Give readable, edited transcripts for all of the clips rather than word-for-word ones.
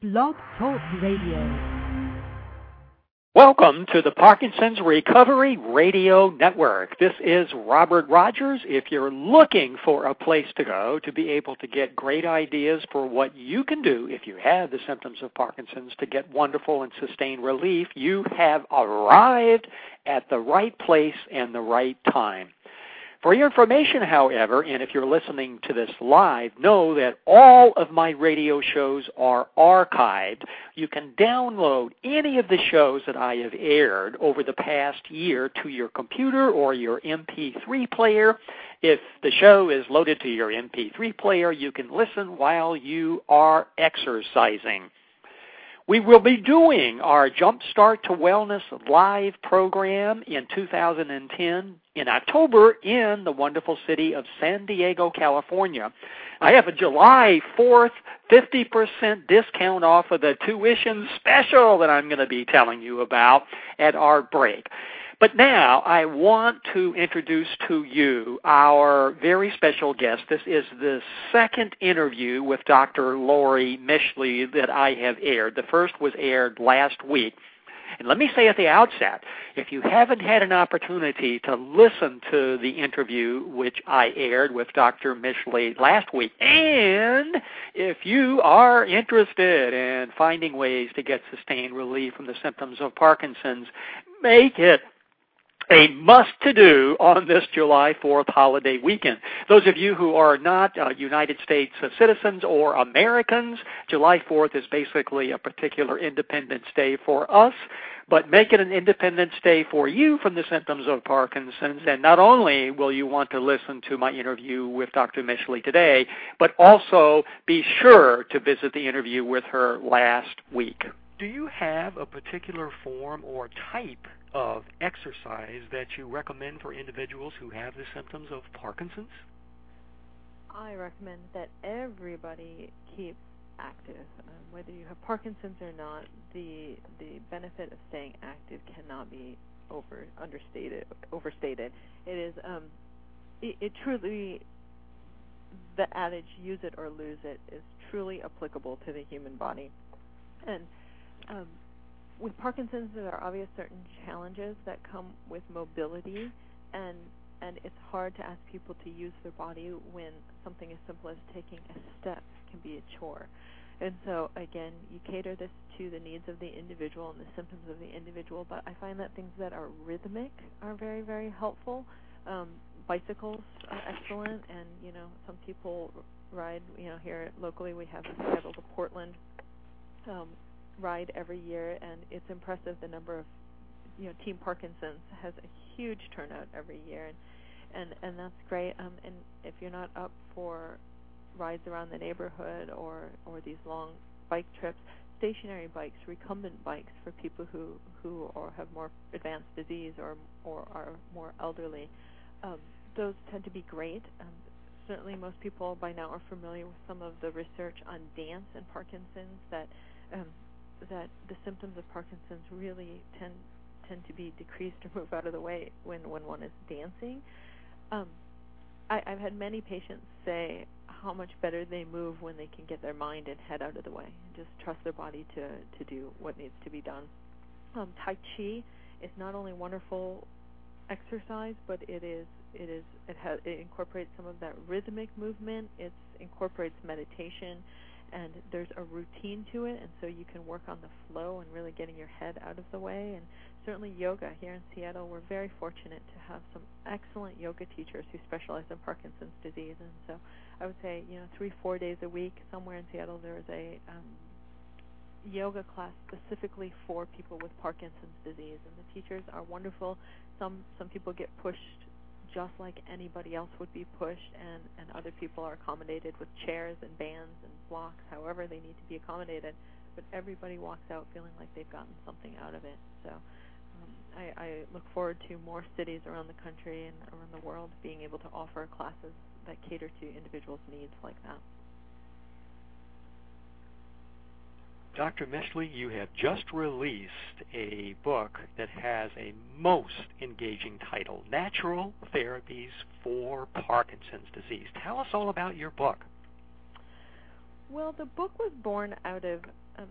Blog Talk Radio. Welcome to the Parkinson's Recovery Radio Network. This is Robert Rogers. If you're looking for a place to go to be able to get great ideas for what you can do if you have the symptoms of Parkinson's to get wonderful and sustained relief, you have arrived at the right place and the right time. For your information, however, and if you're listening to this live, know that all of my radio shows are archived. You can download any of the shows that I have aired over the past year to your computer or your MP3 player. If the show is loaded to your MP3 player, you can listen while you are exercising. We will be doing our Jumpstart to Wellness live program in 2010 in October in the wonderful city of San Diego, California. I have a July 4th 50% discount off of the tuition special that I'm going to be telling you about at our break. But now I want to introduce to you our very special guest. This is the second interview with Dr. Lori Mishley that I have aired. The first was aired last week. And let me say at the outset, if you haven't had an opportunity to listen to the interview which I aired with Dr. Mishley last week, and if you are interested in finding ways to get sustained relief from the symptoms of Parkinson's, make it a must-to-do on this July 4th holiday weekend. Those of you who are not United States citizens or Americans, July 4th is basically a particular Independence Day for us, but make it an Independence Day for you from the symptoms of Parkinson's. And not only will you want to listen to my interview with Dr. Mishley today, but also be sure to visit the interview with her last week. Do you have a particular form or type of exercise that you recommend for individuals who have the symptoms of Parkinson's? I recommend that everybody keeps active. Whether you have Parkinson's or not, the benefit of staying active cannot be overstated. It is it truly, the adage "use it or lose it" is truly applicable to the human body. And with Parkinson's, there are obvious certain challenges that come with mobility, and it's hard to ask people to use their body when something as simple as taking a step can be a chore. And so, again, you cater this to the needs of the individual and the symptoms of the individual, but I find that things that are rhythmic are very, very helpful. Bicycles are excellent, and, some people ride, here locally we have the Seattle to Portland ride every year, and it's impressive the number of Team Parkinson's has a huge turnout every year, and that's great. And if you're not up for rides around the neighborhood or these long bike trips, stationary bikes, recumbent bikes for people who have more advanced disease or are more elderly, those tend to be great. Certainly most people by now are familiar with some of the research on dance and Parkinson's, that the symptoms of Parkinson's really tend to be decreased or move out of the way when one is dancing. I've had many patients say how much better they move when they can get their mind and head out of the way and just trust their body to do what needs to be done. Tai Chi is not only wonderful exercise, but it incorporates some of that rhythmic movement. It incorporates meditation, and there's a routine to it, and so you can work on the flow and really getting your head out of the way. And certainly yoga here in Seattle, we're very fortunate to have some excellent yoga teachers who specialize in Parkinson's disease. And so I would say, 3-4 days a week somewhere in Seattle there is a yoga class specifically for people with Parkinson's disease, and the teachers are wonderful. Some people get pushed just like anybody else would be pushed, and other people are accommodated with chairs and bands and blocks, however they need to be accommodated, but everybody walks out feeling like they've gotten something out of it. So I look forward to more cities around the country and around the world being able to offer classes that cater to individuals' needs like that. Dr. Mishley, you have just released a book that has a most engaging title, Natural Therapies for Parkinson's Disease. Tell us all about your book. Well, the book was born out of,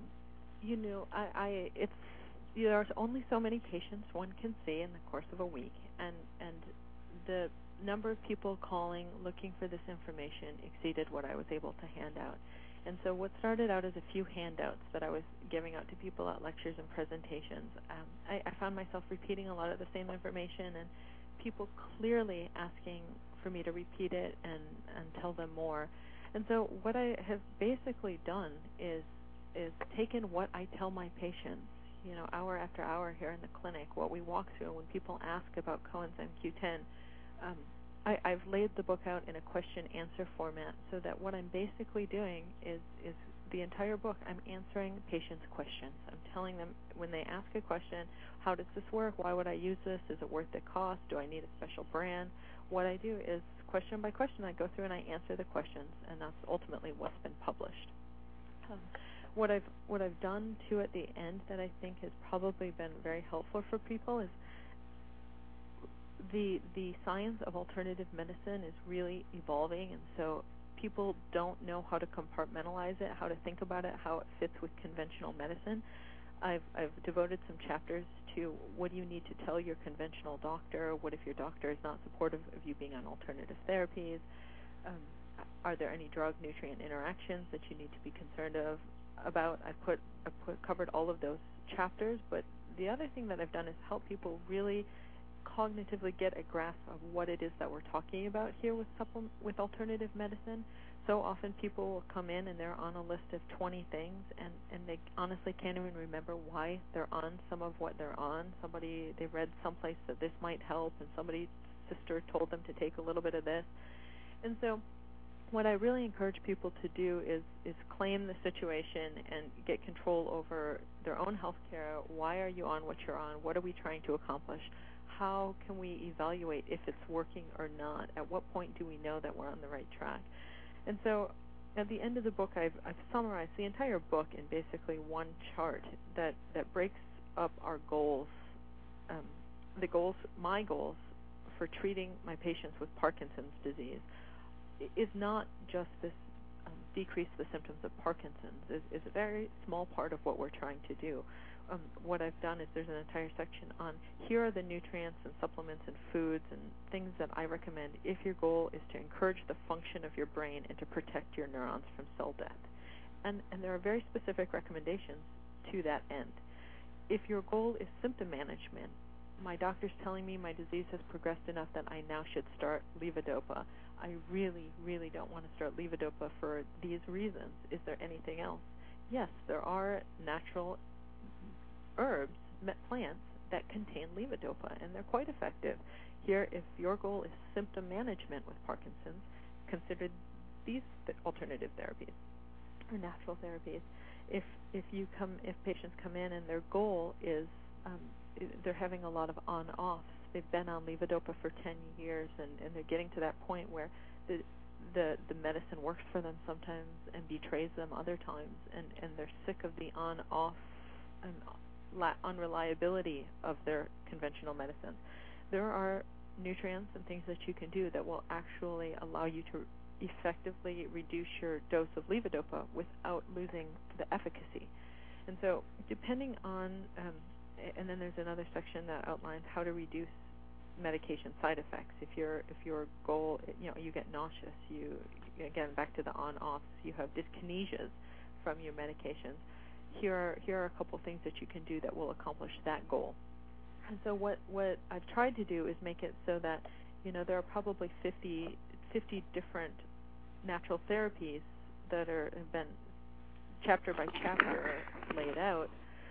there's only so many patients one can see in the course of a week, and the number of people calling looking for this information exceeded what I was able to hand out. And so what started out as a few handouts that I was giving out to people at lectures and presentations, I found myself repeating a lot of the same information, and people clearly asking for me to repeat it and tell them more. And so what I have basically done is taken what I tell my patients, hour after hour here in the clinic, what we walk through when people ask about coenzyme Q10. I've laid the book out in a question-answer format, so that what I'm basically doing is the entire book, I'm answering patients' questions. I'm telling them when they ask a question, how does this work? Why would I use this? Is it worth the cost? Do I need a special brand? What I do is question by question, I go through and I answer the questions, and that's ultimately what's been published. What I've done too at the end that I think has probably been very helpful for people is the science of alternative medicine is really evolving, and so people don't know how to compartmentalize it, how to think about it, how it fits with conventional medicine. I've devoted some chapters to what do you need to tell your conventional doctor, what if your doctor is not supportive of you being on alternative therapies, are there any drug-nutrient interactions that you need to be concerned about. I've covered all of those chapters, but the other thing that I've done is help people really cognitively get a grasp of what it is that we're talking about here with alternative medicine. So often people will come in and they're on a list of 20 things, and they honestly can't even remember why they're on some of what they're on. They read someplace that this might help, and somebody's sister told them to take a little bit of this. And so what I really encourage people to do is claim the situation and get control over their own health care. Why are you on what you're on? What are we trying to accomplish? How can we evaluate if it's working or not? At what point do we know that we're on the right track? And so at the end of the book, I've summarized the entire book in basically one chart that breaks up our goals, my goals for treating my patients with Parkinson's disease is not just this decrease the symptoms of Parkinson's. Is a very small part of what we're trying to do. What I've done is there's an entire section on here are the nutrients and supplements and foods and things that I recommend if your goal is to encourage the function of your brain and to protect your neurons from cell death. And there are very specific recommendations to that end. If your goal is symptom management, my doctor's telling me my disease has progressed enough that I now should start levodopa. I really, really don't want to start levodopa for these reasons. Is there anything else? Yes, there are natural herbs, plants, that contain levodopa, and they're quite effective. Here, if your goal is symptom management with Parkinson's, consider these alternative therapies or natural therapies. If patients come in and their goal is they're having a lot of on-offs, they've been on levodopa for 10 years, and they're getting to that point where the medicine works for them sometimes and betrays them other times, and they're sick of the on-off and unreliability of their conventional medicine. There are nutrients and things that you can do that will actually allow you to effectively reduce your dose of levodopa without losing the efficacy. And so depending on, and then there's another section that outlines how to reduce medication side effects. If your goal, you get nauseous, you again back to the on-offs, you have dyskinesias from your medications. Here are a couple things that you can do that will accomplish that goal. And so what I've tried to do is make it so that there are probably 50 different natural therapies that have been chapter by chapter laid out.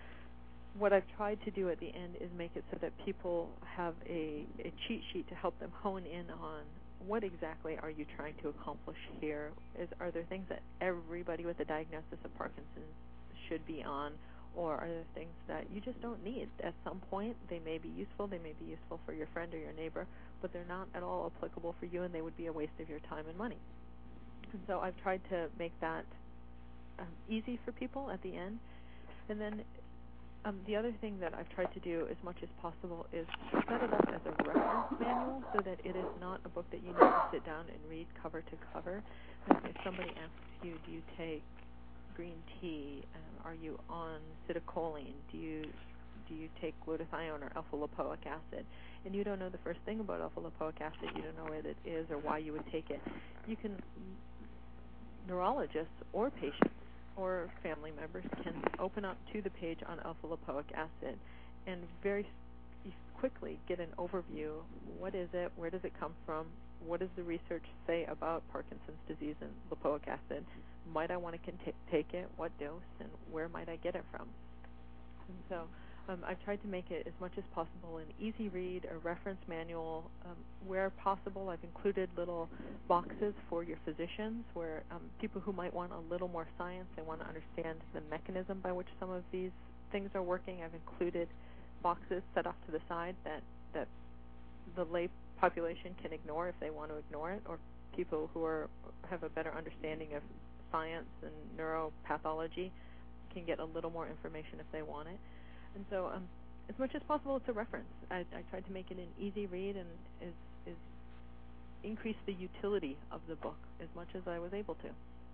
What I've tried to do at the end is make it so that people have a cheat sheet to help them hone in on what exactly are you trying to accomplish here. Are there things that everybody with a diagnosis of Parkinson's should be on, or are there things that you just don't need? At some point, they may be useful for your friend or your neighbor, but they're not at all applicable for you, and they would be a waste of your time and money. And so I've tried to make that easy for people at the end. And then The other thing that I've tried to do as much as possible is set it up as a reference manual so that it is not a book that you need to sit down and read cover to cover. If somebody asks you, do you take green tea? Are you on citicoline? Do you take glutathione or alpha-lipoic acid? And you don't know the first thing about alpha-lipoic acid. You don't know what it is or why you would take it. You can, neurologists or patients or family members can open up to the page on alpha-lipoic acid and very quickly get an overview. What is it? Where does it come from? What does the research say about Parkinson's disease and lipoic acid? Might I want to take it? What dose? And where might I get it from? And so I've tried to make it as much as possible an easy read, a reference manual. Where possible, I've included little boxes for your physicians where people who might want a little more science, they want to understand the mechanism by which some of these things are working. I've included boxes set off to the side that the lay population can ignore if they want to ignore it, or people who have a better understanding of science and neuropathology can get a little more information if they want it. And so as much as possible, it's a reference. I tried to make it an easy read and is increase the utility of the book as much as I was able to.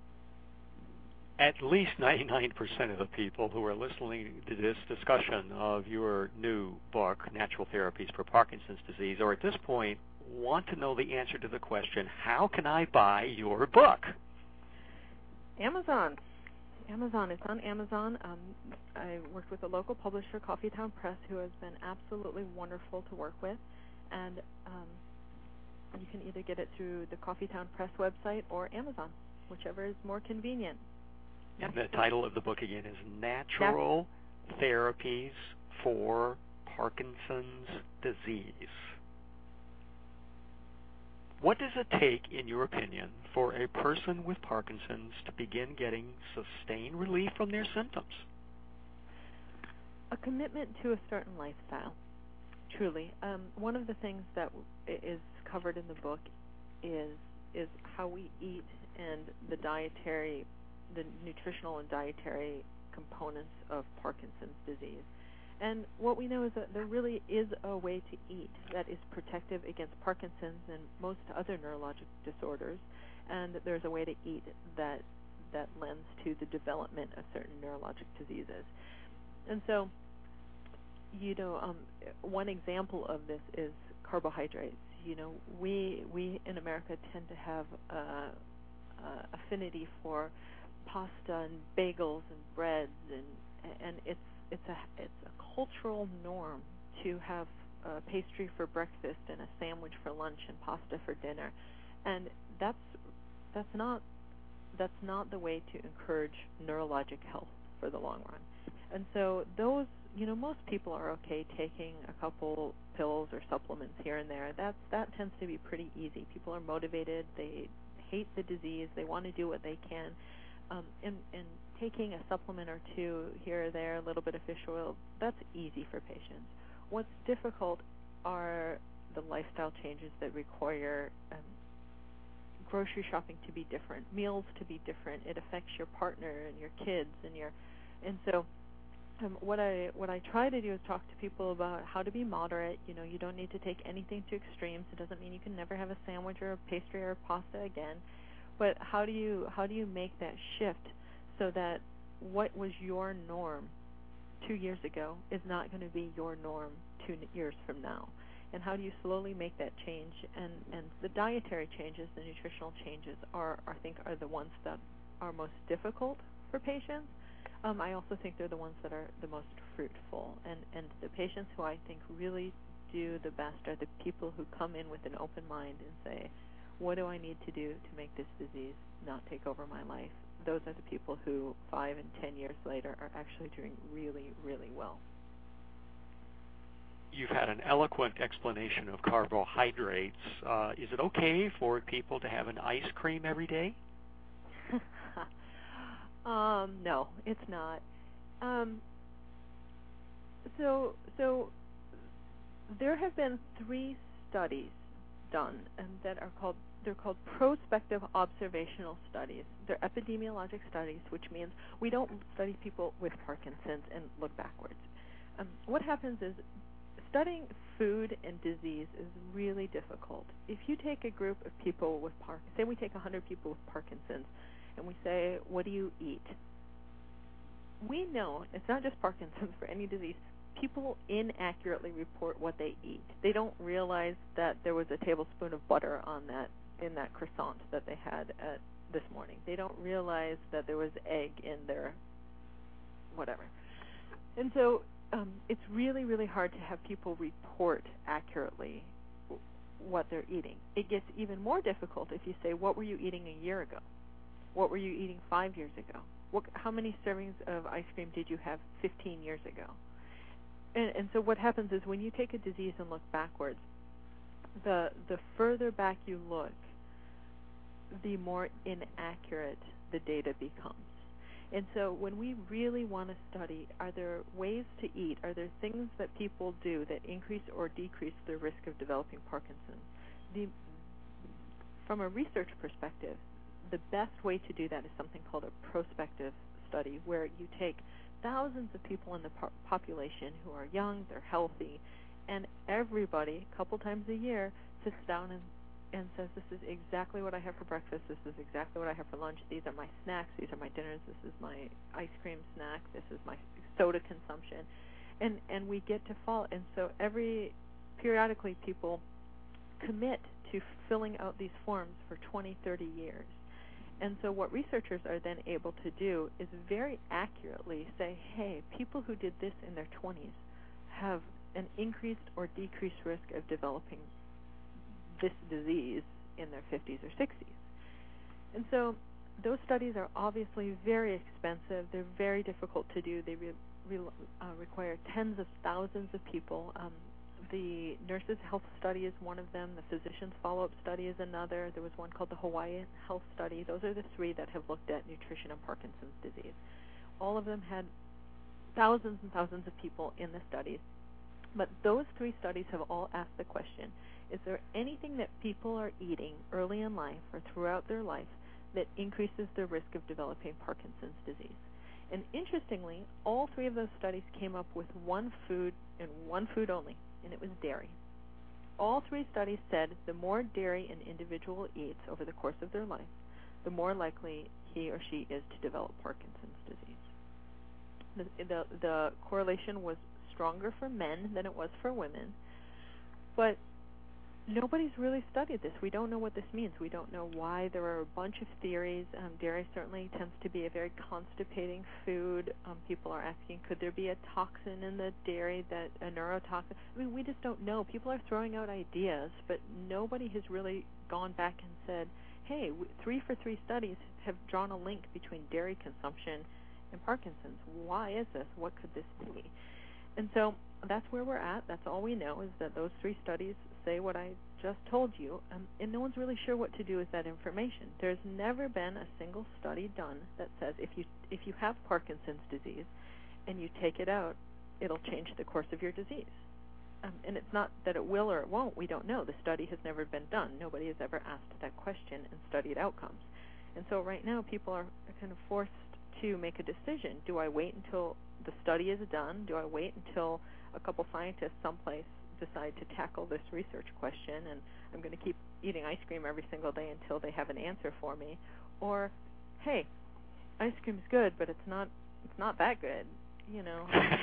At least 99% of the people who are listening to this discussion of your new book, Natural Therapies for Parkinson's Disease, or at this point want to know the answer to the question, how can I buy your book? Amazon. It's on Amazon. I worked with a local publisher, Coffeetown Press, who has been absolutely wonderful to work with. And you can either get it through the Coffeetown Press website or Amazon, whichever is more convenient. And the title of the book again is Natural Therapies for Parkinson's Disease. What does it take, in your opinion, for a person with Parkinson's to begin getting sustained relief from their symptoms? A commitment to a certain lifestyle, truly. One of the things that is covered in the book is how we eat and the nutritional and dietary components of Parkinson's disease. And what we know is that there really is a way to eat that is protective against Parkinson's and most other neurologic disorders, and that there's a way to eat that lends to the development of certain neurologic diseases. And so, one example of this is carbohydrates. We in America tend to have affinity for pasta and bagels and breads, and it's a cultural norm to have pastry for breakfast and a sandwich for lunch and pasta for dinner, and that's not the way to encourage neurologic health for the long run. And so those, most people are okay taking a couple pills or supplements here and there. That tends to be pretty easy. People are motivated. They hate the disease. They want to do what they can. And taking a supplement or two here or there, a little bit of fish oil, that's easy for patients. What's difficult are the lifestyle changes that require grocery shopping to be different, meals to be different. It affects your partner and your kids and so what I try to do is talk to people about how to be moderate. You don't need to take anything to extremes. It doesn't mean you can never have a sandwich or a pastry or a pasta again. But how do you make that shift so that what was your norm 2 years ago is not going to be your norm 2 years from now? And how do you slowly make that change? And the dietary changes, the nutritional changes I think are the ones that are most difficult for patients. I also think they're the ones that are the most fruitful. And the patients who I think really do the best are the people who come in with an open mind and say, what do I need to do to make this disease not take over my life? Those are the people who 5 and 10 years later are actually doing really, really well. You've had an eloquent explanation of carbohydrates. Is it okay for people to have an ice cream every day? No, it's not. So there have been 3 studies done, and they're called prospective observational studies. They're epidemiologic studies, which means we don't study people with Parkinson's and look backwards. what happens is studying food and disease is really difficult. If you take a group of people with say we take 100 people with Parkinson's, and we say, what do you eat? We know, it's not just Parkinson's, for any disease, people inaccurately report what they eat. They don't realize that there was a tablespoon of butter in that croissant that they had this morning. They don't realize that there was egg in their whatever. And so it's really, really hard to have people report accurately what they're eating. It gets even more difficult if you say, what were you eating a year ago? What were you eating 5 years ago? How many servings of ice cream did you have 15 years ago? And so what happens is when you take a disease and look backwards, the further back you look, the more inaccurate the data becomes. And so when we really want to study, are there ways to eat? Are there things that people do that increase or decrease the risk of developing Parkinson's? From a research perspective, the best way to do that is something called a prospective study, where you take thousands of people in the population who are young, they're healthy, and everybody, a couple times a year, sits down and says, this is exactly what I have for breakfast, this is exactly what I have for lunch, these are my snacks, these are my dinners, this is my ice cream snack, this is my soda consumption, and we get to follow. And so periodically people commit to filling out these forms for 20, 30 years. And so what researchers are then able to do is very accurately say, hey, people who did this in their 20s have an increased or decreased risk of developing this disease in their 50s or 60s. And so those studies are obviously very expensive. They're very difficult to do. They require tens of thousands of people. The Nurses' Health Study is one of them. The Physicians' Follow-Up Study is another. There was one called the Hawaiian Health Study. Those are the three that have looked at nutrition and Parkinson's disease. All of them had thousands and thousands of people in the studies. But those three studies have all asked the question, is there anything that people are eating early in life or throughout their life that increases their risk of developing Parkinson's disease? And interestingly, all three of those studies came up with one food and one food only, and it was dairy. All three studies said the more dairy an individual eats over the course of their life, the more likely he or she is to develop Parkinson's disease. The correlation was stronger for men than it was for women, but nobody's really studied this. We don't know what this means. We don't know why. There are a bunch of theories. Dairy certainly tends to be a very constipating food. People are asking, could there be a toxin in the dairy, a neurotoxin? I mean, we just don't know. People are throwing out ideas, but nobody has really gone back and said, hey, 3 for 3 studies have drawn a link between dairy consumption and Parkinson's. Why is this? What could this be? And so that's where we're at. That's all we know, is that those 3 studies say what I just told you, and no one's really sure what to do with that information. There's never been a single study done that says if you have Parkinson's disease and you take it out, it'll change the course of your disease. And it's not that it will or it won't. We don't know. The study has never been done. Nobody has ever asked that question and studied outcomes. And so right now people are kind of forced to make a decision. Do I wait until the study is done? Do I wait until a couple scientists someplace decide to tackle this research question, and I'm going to keep eating ice cream every single day until they have an answer for me? Or, hey, ice cream's good, but it's not that good. You know,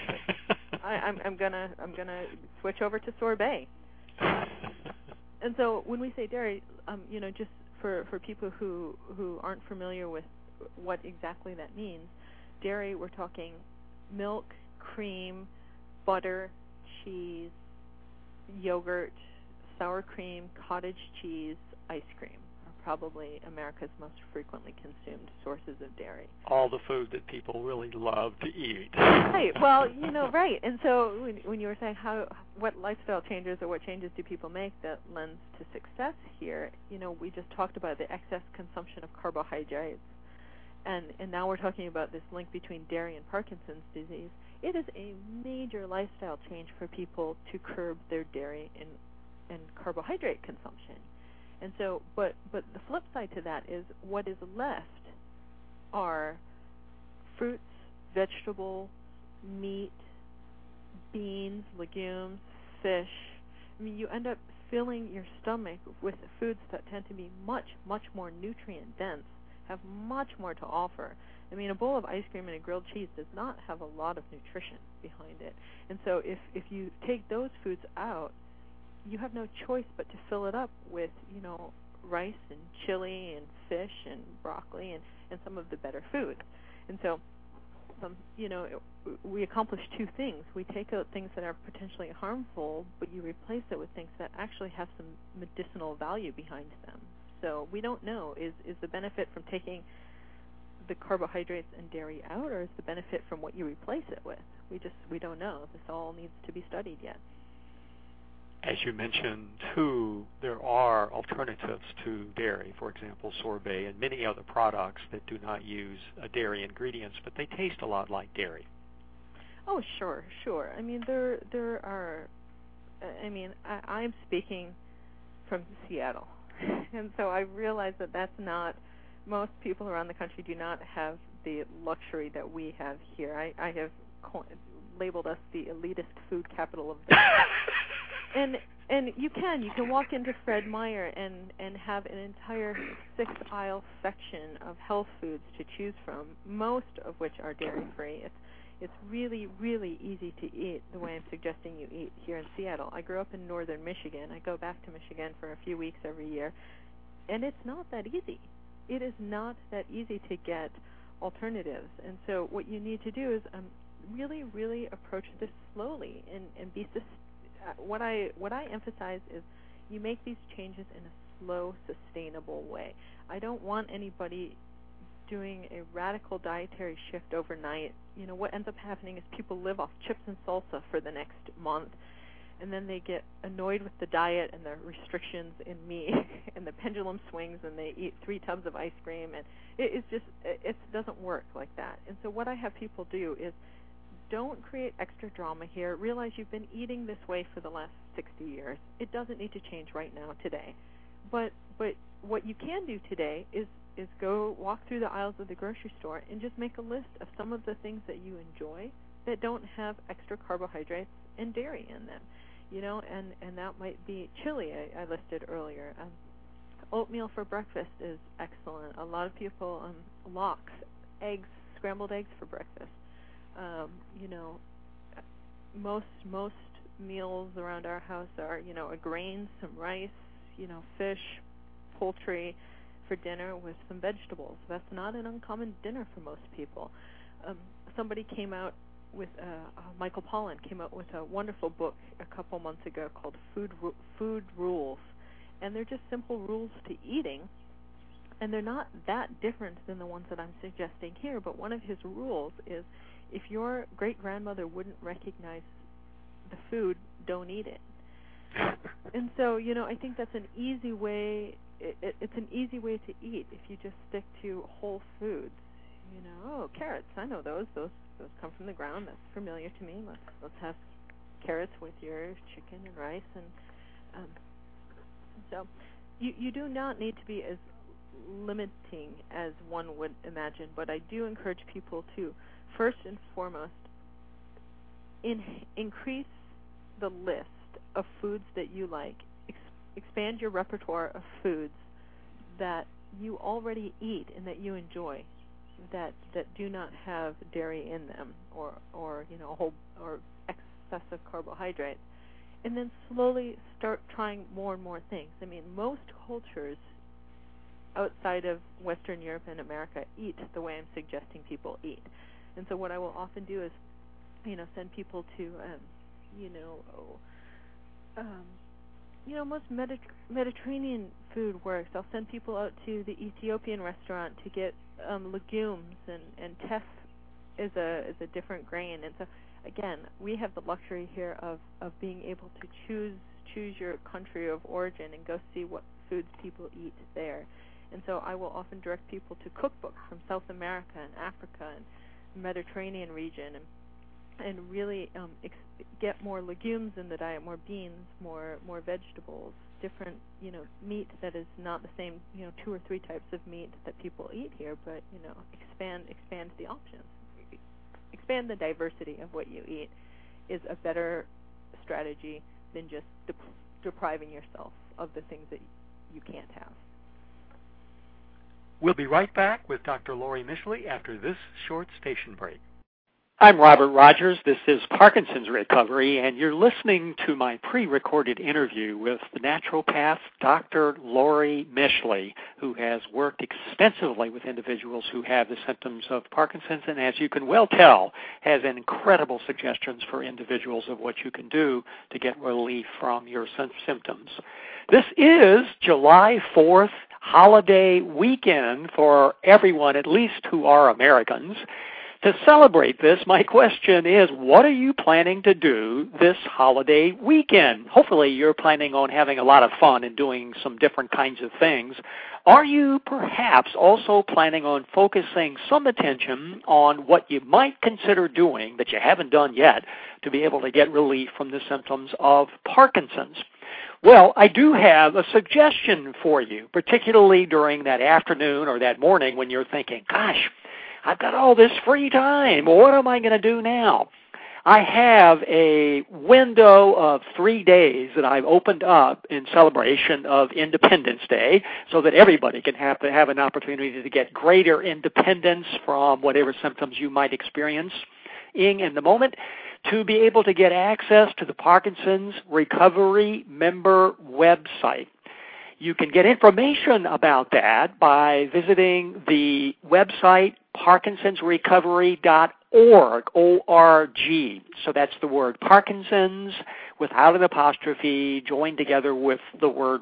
I'm gonna switch over to sorbet. And so when we say dairy, just for people who aren't familiar with what exactly that means, dairy, we're talking milk, cream, butter, cheese, yogurt, sour cream, cottage cheese, ice cream are probably America's most frequently consumed sources of dairy. All the food that people really love to eat. Right. Well, right. And so when you were saying what lifestyle changes or what changes do people make that lends to success here, we just talked about the excess consumption of carbohydrates. And now we're talking about this link between dairy and Parkinson's disease. It is a major lifestyle change for people to curb their dairy and carbohydrate consumption. And so, but the flip side to that is what is left are fruits, vegetables, meat, beans, legumes, fish. I mean, you end up filling your stomach with foods that tend to be much, much more nutrient dense, have much more to offer. I mean, a bowl of ice cream and a grilled cheese does not have a lot of nutrition behind it. And so if you take those foods out, you have no choice but to fill it up with, rice and chili and fish and broccoli and some of the better foods. And so, we accomplish two things. We take out things that are potentially harmful, but you replace it with things that actually have some medicinal value behind them. So we don't know, is the benefit from taking the carbohydrates and dairy out, or is the benefit from what you replace it with? We don't know. This all needs to be studied yet. As you mentioned, too, there are alternatives to dairy, for example, sorbet and many other products that do not use dairy ingredients, but they taste a lot like dairy. Oh, sure. I mean, there are. I mean, I'm speaking from Seattle, and so I realize that that's not. Most people around the country do not have the luxury that we have here. I have labeled us the elitist food capital of the world. And you can walk into Fred Meyer and have an entire 6-aisle section of health foods to choose from, most of which are dairy-free. It's really, really easy to eat the way I'm suggesting you eat here in Seattle. I grew up in northern Michigan. I go back to Michigan for a few weeks every year, and it's not that easy. It is not that easy to get alternatives. And so what you need to do is really, really approach this slowly and be what I emphasize is you make these changes in a slow, sustainable way. I don't want anybody doing a radical dietary shift overnight. What ends up happening is people live off chips and salsa for the next month, and then they get annoyed with the diet and the restrictions in meat and the pendulum swings, and they eat 3 tubs of ice cream, and it doesn't work like that. And so what I have people do is don't create extra drama here. Realize you've been eating this way for the last 60 years. It doesn't need to change right now today. But what you can do today is go walk through the aisles of the grocery store and just make a list of some of the things that you enjoy that don't have extra carbohydrates and dairy in them. And that might be chili I listed earlier. Oatmeal for breakfast is excellent. A lot of people lox, eggs, scrambled eggs for breakfast. Most meals around our house are, a grain, some rice, fish, poultry for dinner with some vegetables. That's not an uncommon dinner for most people. Somebody came out with, Michael Pollan came out with a wonderful book a couple months ago called Food Rules. And they're just simple rules to eating. And they're not that different than the ones that I'm suggesting here, but one of his rules is if your great-grandmother wouldn't recognize the food, don't eat it. And so, I think that's an easy way. It's an easy way to eat if you just stick to whole foods. Carrots, I know those come from the ground. That's familiar to me. Let's have carrots with your chicken and rice. And so you do not need to be as limiting as one would imagine, but I do encourage people to, first and foremost, increase the list of foods that you like. Expand your repertoire of foods that you already eat and that you enjoy, that do not have dairy in them or excessive carbohydrates, and then slowly start trying more and more things. I mean, most cultures outside of Western Europe and America eat the way I'm suggesting people eat. And so what I will often do is, send people to, most Mediterranean food works. I'll send people out to the Ethiopian restaurant to get legumes, and teff is a different grain. And so, again, we have the luxury here of being able to choose your country of origin and go see what foods people eat there. And so I will often direct people to cookbooks from South America and Africa and Mediterranean region, and really get more legumes in the diet, more beans, more vegetables, different meat that is not the same 2 or 3 types of meat that people eat here, but expand the options, expand the diversity of what you eat, is a better strategy than just depriving yourself of the things that you can't have. We'll be right back with Dr. Lori Mischley after this short station break. I'm Robert Rogers. This is Parkinson's Recovery, and you're listening to my pre-recorded interview with the naturopath, Dr. Lori Mischley, who has worked extensively with individuals who have the symptoms of Parkinson's, and as you can well tell, has incredible suggestions for individuals of what you can do to get relief from your symptoms. This is July 4th, holiday weekend for everyone, at least who are Americans. To celebrate this, my question is, what are you planning to do this holiday weekend? Hopefully you're planning on having a lot of fun and doing some different kinds of things. Are you perhaps also planning on focusing some attention on what you might consider doing that you haven't done yet to be able to get relief from the symptoms of Parkinson's? Well, I do have a suggestion for you, particularly during that afternoon or that morning when you're thinking, gosh, I've got all this free time. What am I going to do now? I have a window of 3 days that I've opened up in celebration of Independence Day so that everybody can have an opportunity to get greater independence from whatever symptoms you might experience in the moment, to be able to get access to the Parkinson's Recovery member website. You can get information about that by visiting the website parkinsonsrecovery.org, O-R-G. So that's the word Parkinson's without an apostrophe, joined together with the word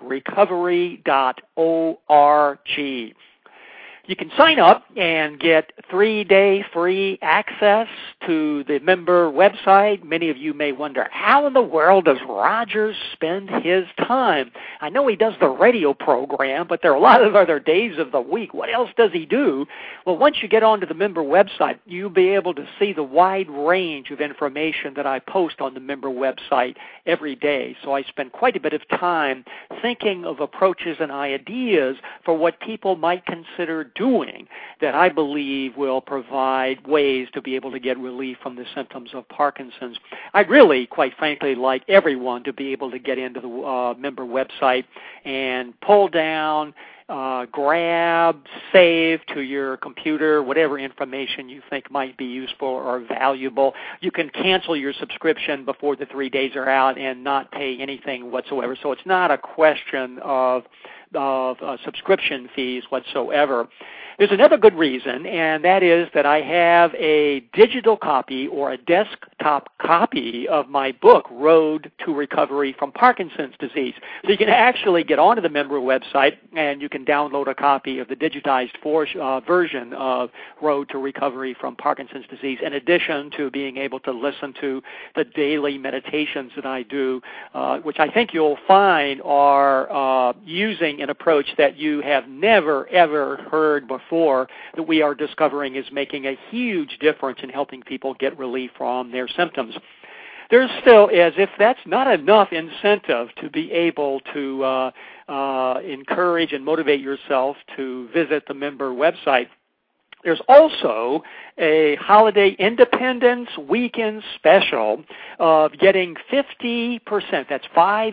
recovery.org. You can sign up and get 3-day free access to the member website. Many of you may wonder, how in the world does Rogers spend his time? I know he does the radio program, but there are a lot of other days of the week. What else does he do? Well, once you get onto the member website, you'll be able to see the wide range of information that I post on the member website every day. So I spend quite a bit of time thinking of approaches and ideas for what people might consider doing that I believe will provide ways to be able to get relief from the symptoms of Parkinson's. I'd really, quite frankly, like everyone to be able to get into the member website and pull down, grab, save to your computer whatever information you think might be useful or valuable. You can cancel your subscription before the 3 days are out and not pay anything whatsoever. So it's not a question of subscription fees whatsoever. There's another good reason, and that is that I have a digital copy or a desktop copy of my book, Road to Recovery from Parkinson's Disease. So you can actually get onto the member website and you can download a copy of the digitized version of Road to Recovery from Parkinson's Disease, in addition to being able to listen to the daily meditations that I do, which I think you'll find are using an approach that you have never, ever heard before, that we are discovering is making a huge difference in helping people get relief from their symptoms. There still is, if that's not enough incentive to be able to encourage and motivate yourself to visit the member website, there's also a holiday Independence Weekend special of getting 50%, that's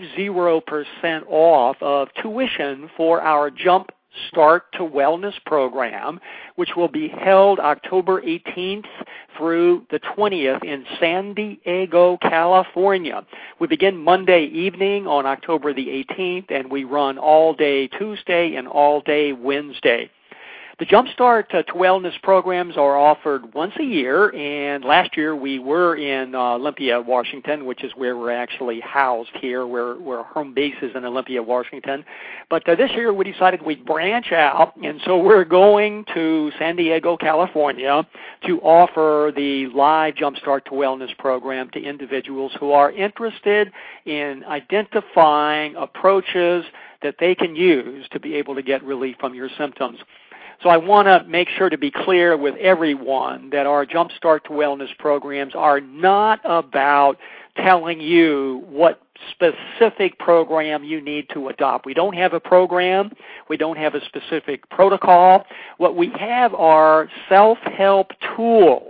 50% off of tuition for our Jump Start to Wellness program, which will be held October 18th through the 20th in San Diego, California. We begin Monday evening on October the 18th, and we run all day Tuesday and all day Wednesday. The Jumpstart to Wellness programs are offered once a year, and last year we were in Olympia, Washington, which is where we're actually housed here. We're home base is in Olympia, Washington. But this year we decided we'd branch out, and so we're going to San Diego, California to offer the live Jumpstart to Wellness program to individuals who are interested in identifying approaches that they can use to be able to get relief from your symptoms. So I want to make sure to be clear with everyone that our Jumpstart to Wellness programs are not about telling you what specific program you need to adopt. We don't have a program. We don't have a specific protocol. What we have are self-help tools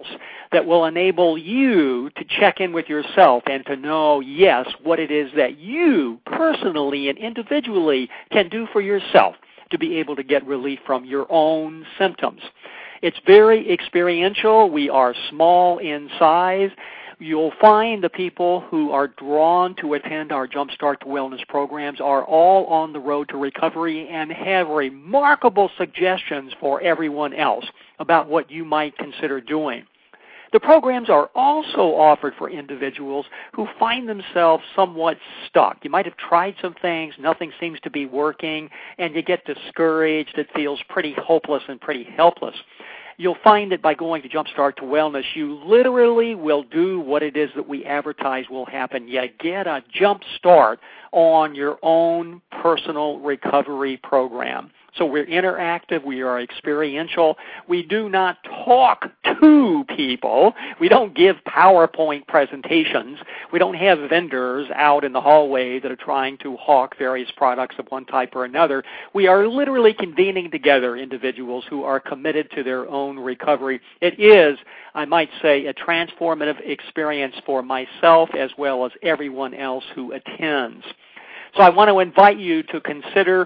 that will enable you to check in with yourself and to know, yes, what it is that you personally and individually can do for yourself to be able to get relief from your own symptoms. It's very experiential. We are small in size. You'll find the people who are drawn to attend our Jumpstart to Wellness programs are all on the road to recovery and have remarkable suggestions for everyone else about what you might consider doing. The programs are also offered for individuals who find themselves somewhat stuck. You might have tried some things, nothing seems to be working, and you get discouraged. It feels pretty hopeless and pretty helpless. You'll find that by going to Jumpstart to Wellness, you literally will do what it is that we advertise will happen. You get a jump start on your own personal recovery program. So we're interactive. We are experiential. We do not talk to people. We don't give PowerPoint presentations. We don't have vendors out in the hallway that are trying to hawk various products of one type or another. We are literally convening together individuals who are committed to their own recovery. It is, I might say, a transformative experience for myself as well as everyone else who attends. So I want to invite you to consider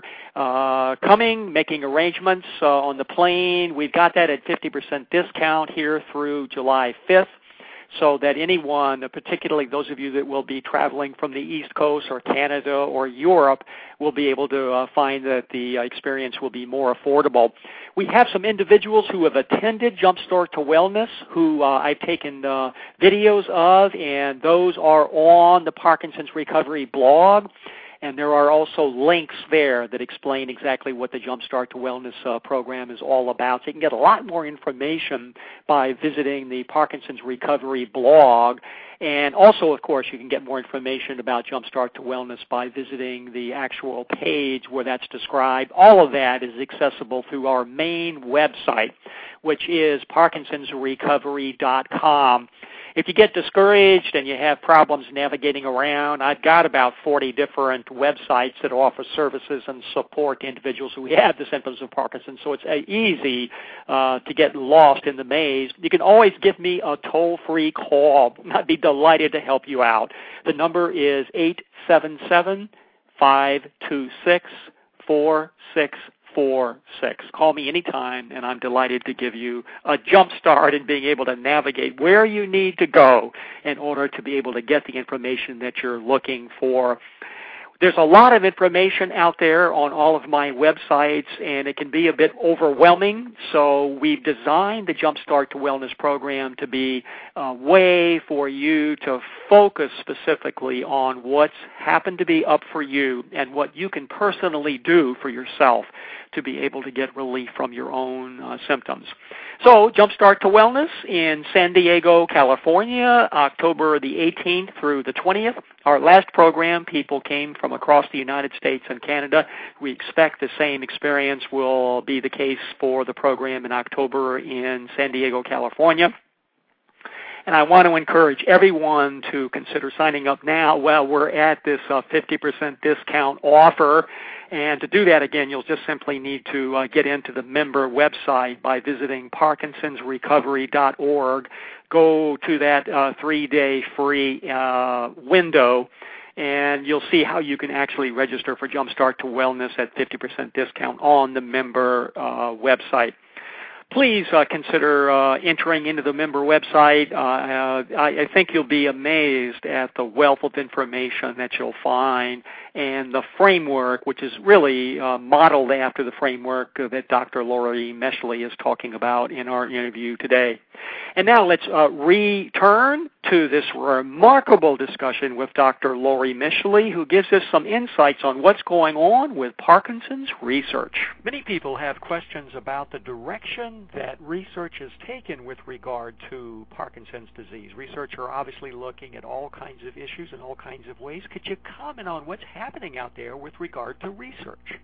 coming, making arrangements on the plane. We've got that at 50% discount here through July 5th, so that anyone, particularly those of you that will be traveling from the East Coast or Canada or Europe, will be able to find that the experience will be more affordable. We have some individuals who have attended Jumpstart to Wellness who I've taken videos of, and those are on the Parkinson's Recovery blog. And there are also links there that explain exactly what the Jumpstart to Wellness program is all about. So you can get a lot more information by visiting the Parkinson's Recovery blog. And also, of course, you can get more information about Jumpstart to Wellness by visiting the actual page where that's described. All of that is accessible through our main website, which is parkinsonsrecovery.com. If you get discouraged and you have problems navigating around, I've got about 40 different websites that offer services and support to individuals who have the symptoms of Parkinson's, so it's easy to get lost in the maze. You can always give me a toll-free call. I'd be delighted to help you out. The number is 877-526-4646. Call me anytime, and I'm delighted to give you a jump start in being able to navigate where you need to go in order to be able to get the information that you're looking for. There's a lot of information out there on all of my websites, and it can be a bit overwhelming, so we've designed the Jumpstart to Wellness program to be a way for you to focus specifically on what's happened to be up for you and what you can personally do for yourself to be able to get relief from your own symptoms. So Jumpstart to Wellness in San Diego, California, October the 18th through the 20th. Our last program, people came from across the United States and Canada. We expect the same experience will be the case for the program in October in San Diego, California. And I want to encourage everyone to consider signing up now while we're at this 50% discount offer. And to do that, again, you'll just simply need to get into the member website by visiting parkinsonsrecovery.org. Go to that 3-day free window, and you'll see how you can actually register for Jumpstart to Wellness at 50% discount on the member website. Please consider entering into the member website. I think you'll be amazed at the wealth of information that you'll find and the framework, which is really modeled after the framework that Dr. Lori Meshley is talking about in our interview today. And now let's return to this remarkable discussion with Dr. Lori Meshley, who gives us some insights on what's going on with Parkinson's research. Many people have questions about the direction that research is taken with regard to Parkinson's disease. Researchers are obviously looking at all kinds of issues in all kinds of ways. Could you comment on what's happening out there with regard to research?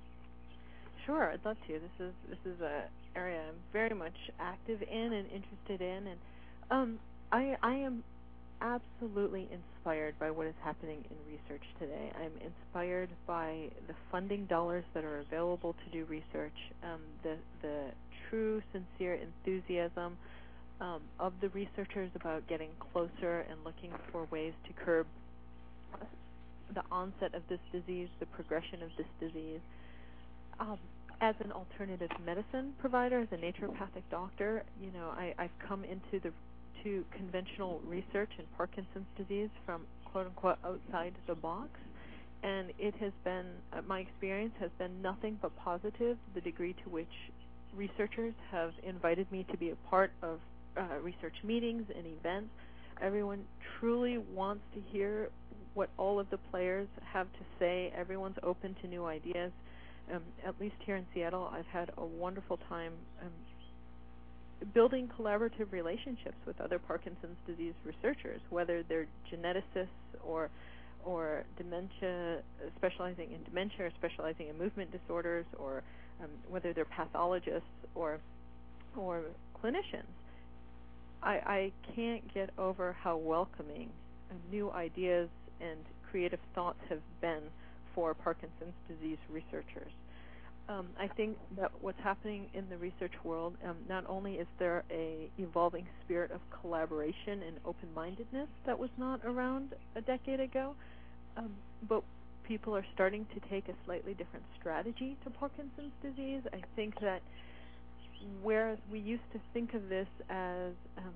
Sure, I'd love to. This is an area I'm very much active in and interested in, and I am absolutely inspired by what is happening in research today. I'm inspired by the funding dollars that are available to do research, the true, sincere enthusiasm of the researchers about getting closer and looking for ways to curb the onset of this disease, the progression of this disease. As an alternative medicine provider, as a naturopathic doctor, I've come into to conventional research in Parkinson's disease from quote-unquote outside the box, and it has been, my experience has been nothing but positive. The degree to which researchers have invited me to be a part of research meetings and events. Everyone truly wants to hear what all of the players have to say. Everyone's open to new ideas. At least here in Seattle, I've had a wonderful time building collaborative relationships with other Parkinson's disease researchers, whether they're geneticists or dementia, specializing in dementia or specializing in movement disorders, or whether they're pathologists or clinicians. I can't get over how welcoming new ideas and creative thoughts have been for Parkinson's disease researchers. I think that what's happening in the research world, not only is there a evolving spirit of collaboration and open-mindedness that was not around a decade ago, but people are starting to take a slightly different strategy to Parkinson's disease. I think that whereas we used to think of this as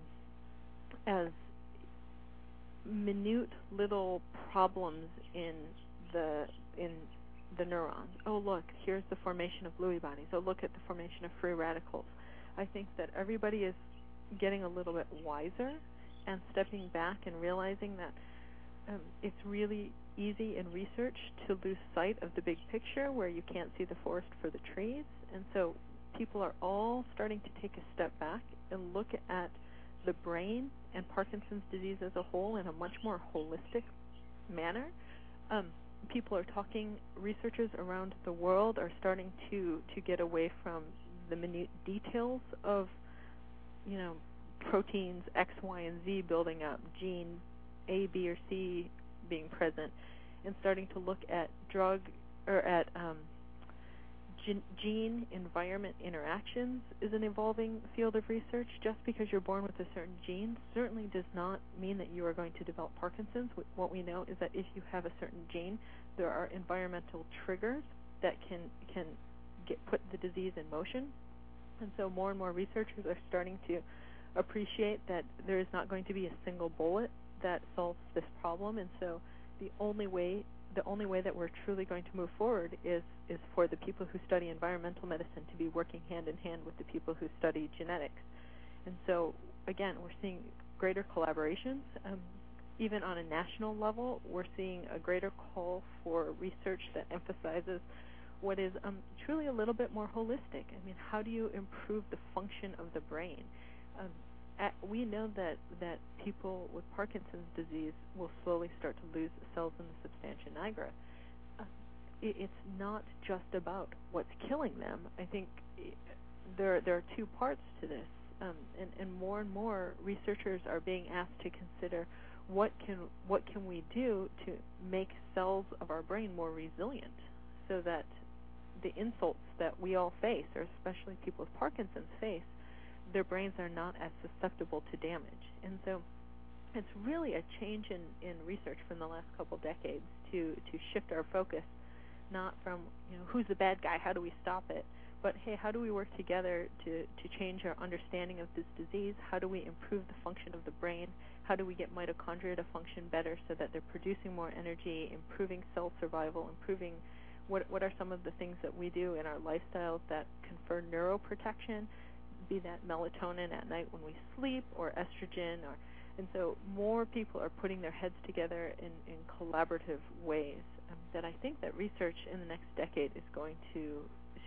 minute little problems in the neurons. Oh, look, here's the formation of Lewy bodies. Oh, look at the formation of free radicals. I think that everybody is getting a little bit wiser and stepping back and realizing that it's really easy in research to lose sight of the big picture where you can't see the forest for the trees. And so people are all starting to take a step back and look at the brain and Parkinson's disease as a whole in a much more holistic manner. People are talking, researchers around the world are starting to get away from the minute details of, proteins X, Y, and Z building up, gene A, B, or C being present, and starting to look at drug or at gene-environment interactions is an evolving field of research. Just because you're born with a certain gene certainly does not mean that you are going to develop Parkinson's. What we know is that if you have a certain gene, there are environmental triggers that can put the disease in motion. And so more and more researchers are starting to appreciate that there is not going to be a single bullet that solves this problem. And so the only way that we're truly going to move forward is for the people who study environmental medicine to be working hand in hand with the people who study genetics. And so, again, we're seeing greater collaborations. Even on a national level, we're seeing a greater call for research that emphasizes what is truly a little bit more holistic. I mean, how do you improve the function of the brain? We know that people with Parkinson's disease will slowly start to lose cells in the substantia nigra. It's not just about what's killing them. I think there are two parts to this, and more researchers are being asked to consider what can we do to make cells of our brain more resilient, so that the insults that we all face, or especially people with Parkinson's face, their brains are not as susceptible to damage. And so it's really a change in research from the last couple decades to shift our focus, not from who's the bad guy, how do we stop it, but hey, how do we work together to change our understanding of this disease? How do we improve the function of the brain? How do we get mitochondria to function better so that they're producing more energy, improving cell survival, improving what are some of the things that we do in our lifestyles that confer neuroprotection, be that melatonin at night when we sleep, or estrogen, and so more people are putting their heads together in collaborative ways. That I think that research in the next decade is going to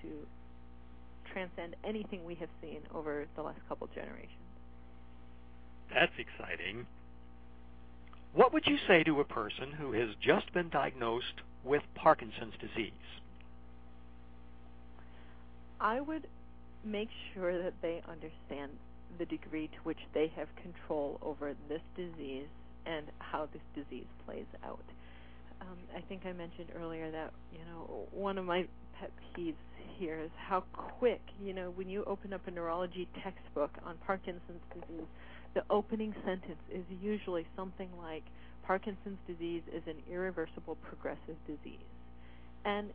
transcend anything we have seen over the last couple generations. That's exciting. What would you say to a person who has just been diagnosed with Parkinson's disease? I would make sure that they understand the degree to which they have control over this disease and how this disease plays out. I think I mentioned earlier that one of my pet peeves here is how quick, when you open up a neurology textbook on Parkinson's disease, the opening sentence is usually something like, Parkinson's disease is an irreversible progressive disease. And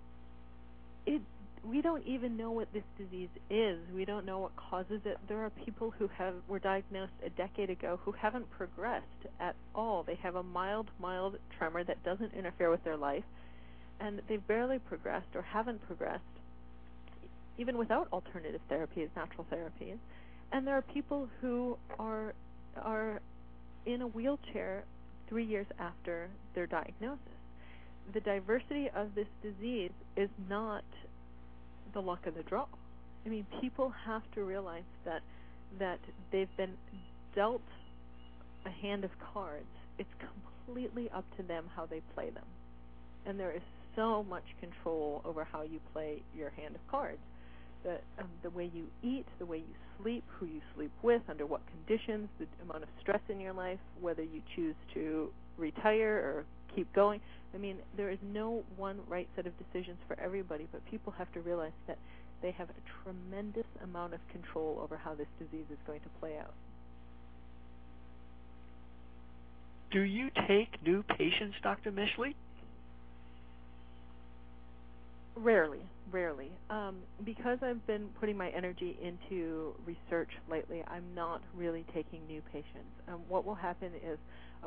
we don't even know what this disease is. We don't know what causes it. There are people who were diagnosed a decade ago who haven't progressed at all. They have a mild tremor that doesn't interfere with their life, and they've barely progressed or haven't progressed, even without alternative therapies, natural therapies. And there are people who are in a wheelchair 3 years after their diagnosis. The diversity of this disease is not the luck of the draw. I mean, people have to realize that they've been dealt a hand of cards. It's completely up to them how they play them. And there is so much control over how you play your hand of cards. The way you eat, the way you sleep, who you sleep with, under what conditions, the amount of stress in your life, whether you choose to retire or keep going. I mean, there is no one right set of decisions for everybody, but people have to realize that they have a tremendous amount of control over how this disease is going to play out. Do you take new patients, Dr. Mischley? Rarely. Because I've been putting my energy into research lately, I'm not really taking new patients. What will happen is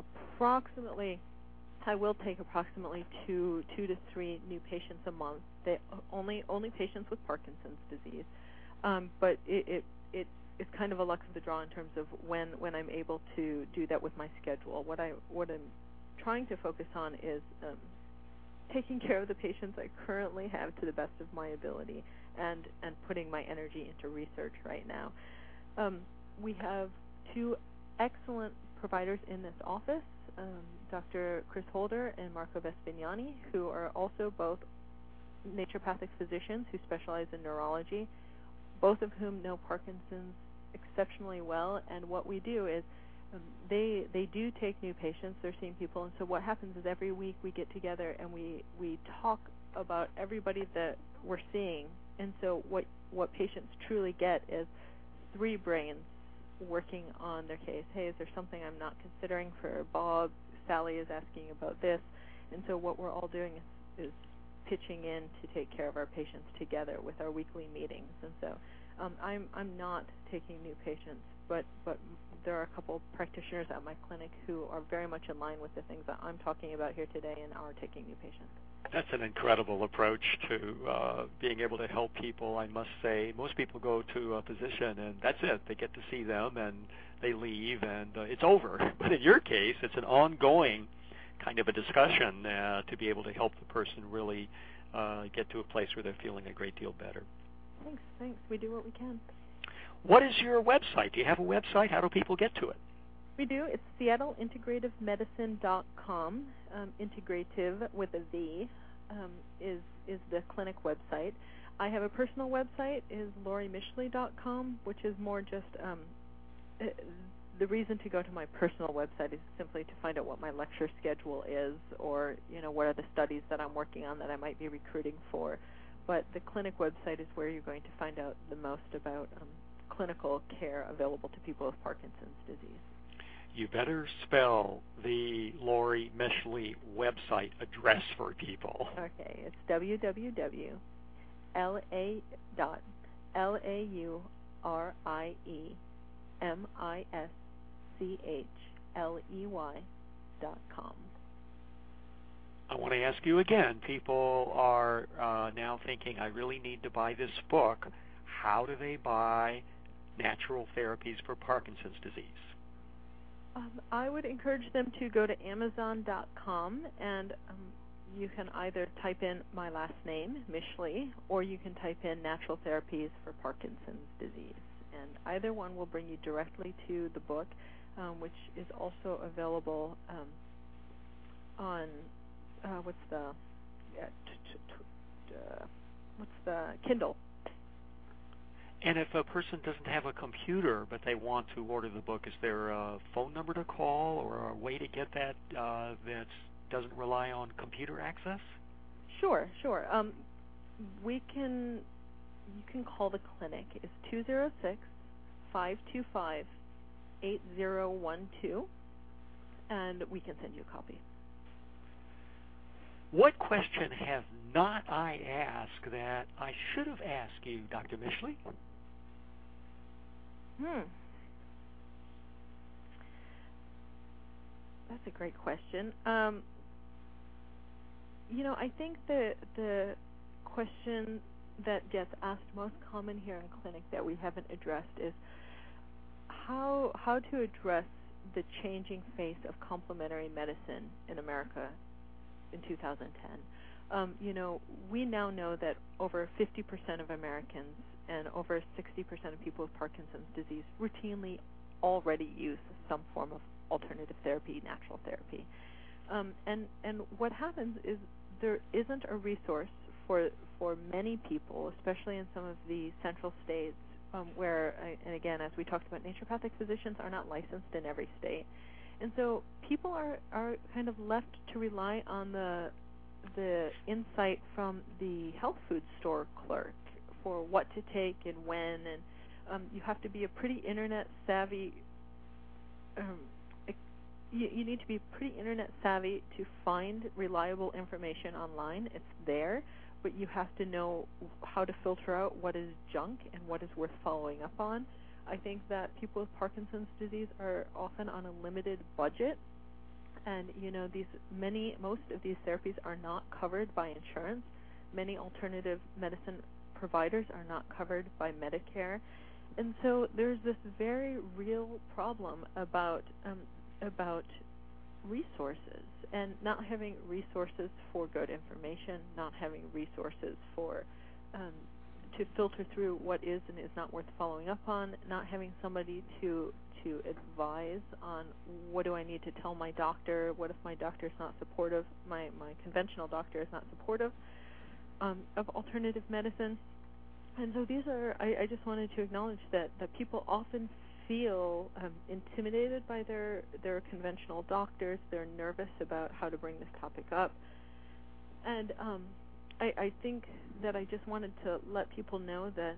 I will take approximately two to three new patients a month. They only patients with Parkinson's disease, but it's kind of a luck of the draw in terms of when I'm able to do that with my schedule. What I'm trying to focus on is taking care of the patients I currently have to the best of my ability, and putting my energy into research right now. We have two excellent providers in this office, Dr. Chris Holder and Marco Vespignani, who are also both naturopathic physicians who specialize in neurology, both of whom know Parkinson's exceptionally well. And what we do is they do take new patients. They're seeing people, and so what happens is every week we get together and we talk about everybody that we're seeing. And so what patients truly get is three brains working on their case. Hey, is there something I'm not considering for Bob? Sally is asking about this. And so what we're all doing is pitching in to take care of our patients together with our weekly meetings. And so I'm not taking new patients, but there are a couple practitioners at my clinic who are very much in line with the things that I'm talking about here today and are taking new patients. That's an incredible approach to being able to help people. I must say, most people go to a physician and that's it. They get to see them and they leave and it's over. But in your case, it's an ongoing kind of a discussion to be able to help the person really get to a place where they're feeling a great deal better. Thanks. We do what we can. What is your website? Do you have a website? How do people get to it? We do. It's SeattleIntegrativeMedicine.com. Integrative with a V is the clinic website. I have a personal website, is LoriMischley.com, which is more just the reason to go to my personal website is simply to find out what my lecture schedule is, or what are the studies that I'm working on that I might be recruiting for. But the clinic website is where you're going to find out the most about clinical care available to people with Parkinson's disease. You better spell the Lori Mischley website address for people. Okay, it's www.laurimischley.com. I want to ask you again, people are now thinking, I really need to buy this book. How do they buy Natural Therapies for Parkinson's Disease? I would encourage them to go to Amazon.com, and you can either type in my last name, Mischley, or you can type in Natural Therapies for Parkinson's Disease. And either one will bring you directly to the book, which is also available on what's the Kindle. And if a person doesn't have a computer but they want to order the book, is there a phone number to call or a way to get that that doesn't rely on computer access? Sure. you can call the clinic. It's 206-525-8012, and we can send you a copy. What question have not I asked that I should have asked you, Dr. Mishley? That's a great question. I think the question that gets asked most common here in clinic that we haven't addressed is how to address the changing face of complementary medicine in America in 2010. We now know that over 50% of Americans and over 60% of people with Parkinson's disease routinely already use some form of alternative therapy, natural therapy. And what happens is there isn't a resource for many people, especially in some of the central states, where, and again, as we talked about, naturopathic physicians are not licensed in every state. And so people are kind of left to rely on the insight from the health food store clerk for what to take and when, and you have to be a pretty internet savvy. You need to be pretty internet savvy to find reliable information online. It's there, but you have to know how to filter out what is junk and what is worth following up on. I think that people with Parkinson's disease are often on a limited budget, and most of these therapies are not covered by insurance. Many alternative medicine providers are not covered by Medicare, and so there's this very real problem about resources and not having resources for good information, not having resources for to filter through what is and is not worth following up on, not having somebody to advise on what do I need to tell my doctor, what if my doctor is not supportive, my conventional doctor is not supportive of alternative medicine. And so these are, I just wanted to acknowledge that people often feel intimidated by their conventional doctors. They're nervous about how to bring this topic up. And I think that I just wanted to let people know that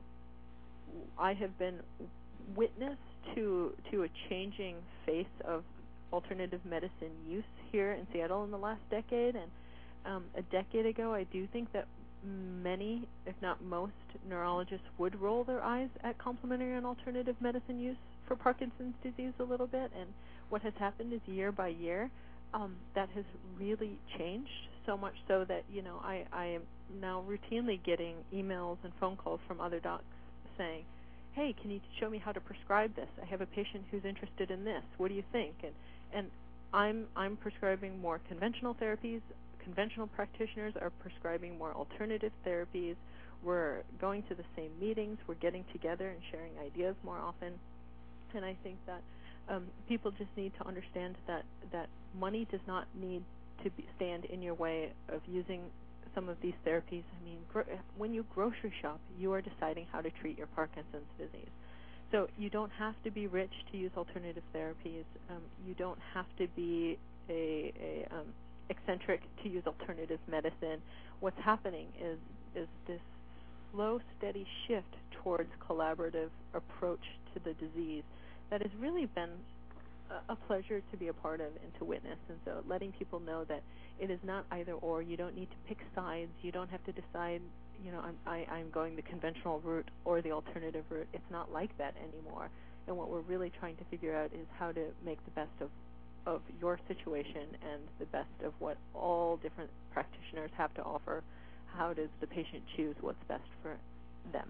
I have been witness to a changing face of alternative medicine use here in Seattle in the last decade. And a decade ago, I do think that many, if not most, neurologists would roll their eyes at complementary and alternative medicine use for Parkinson's disease a little bit. And what has happened is year by year, that has really changed, so much so that, I am now routinely getting emails and phone calls from other docs saying, hey, can you show me how to prescribe this? I have a patient who's interested in this. What do you think? And I'm prescribing more conventional therapies. Conventional practitioners are prescribing more alternative therapies. We're going to the same meetings. We're getting together and sharing ideas more often. And I think that people just need to understand that money does not need to stand in your way of using some of these therapies. I mean, when you grocery shop, you are deciding how to treat your Parkinson's disease. So you don't have to be rich to use alternative therapies. You don't have to be a eccentric to use alternative medicine. What's happening is this slow, steady shift towards collaborative approach to the disease that has really been a pleasure to be a part of and to witness. And so letting people know that it is not either or. You don't need to pick sides. You don't have to decide, I'm going the conventional route or the alternative route. It's not like that anymore. And what we're really trying to figure out is how to make the best of your situation and the best of what all different practitioners have to offer. How does the patient choose what's best for them?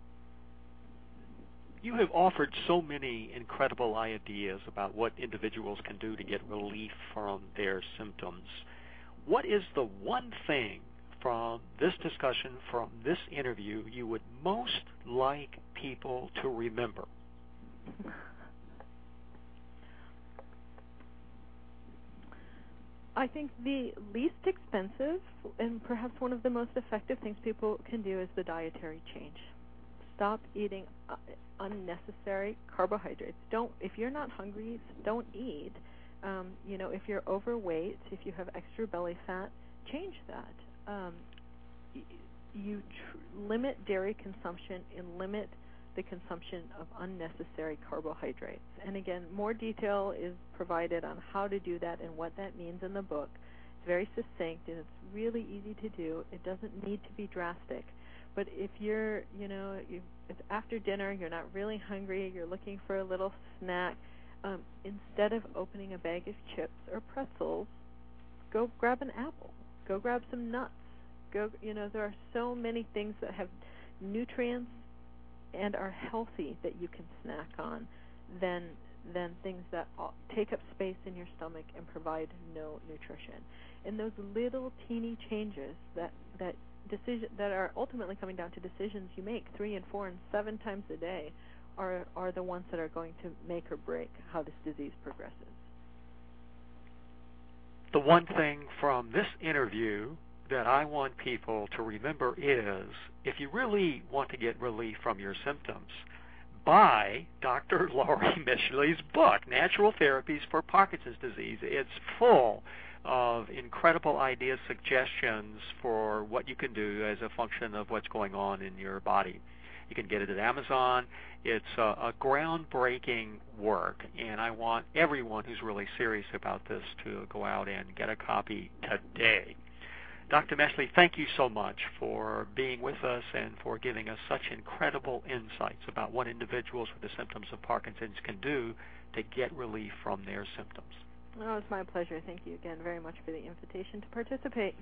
You have offered so many incredible ideas about what individuals can do to get relief from their symptoms. What is the one thing from this discussion, from this interview, you would most like people to remember? I think the least expensive and perhaps one of the most effective things people can do is the dietary change. Stop eating unnecessary carbohydrates. If you're not hungry, don't eat. If you're overweight, if you have extra belly fat, change that. limit dairy consumption and limit the consumption of unnecessary carbohydrates. And again, more detail is provided on how to do that and what that means in the book. It's very succinct and it's really easy to do. It doesn't need to be drastic. But if you're, it's after dinner, you're not really hungry, you're looking for a little snack, instead of opening a bag of chips or pretzels, go grab an apple. Go grab some nuts. There are so many things that have nutrients and are healthy that you can snack on than things that take up space in your stomach and provide no nutrition. And those little teeny changes that are ultimately coming down to decisions you make 3 and 4 and 7 times a day are the ones that are going to make or break how this disease progresses. The one thing from this interview that I want people to remember is, if you really want to get relief from your symptoms, buy Dr. Laurie Mischley's book, Natural Therapies for Parkinson's Disease. It's full of incredible ideas, suggestions for what you can do as a function of what's going on in your body. You can get it at Amazon. It's a groundbreaking work, and I want everyone who's really serious about this to go out and get a copy today. Dr. Mischley, thank you so much for being with us and for giving us such incredible insights about what individuals with the symptoms of Parkinson's can do to get relief from their symptoms. Oh, it's my pleasure. Thank you again very much for the invitation to participate.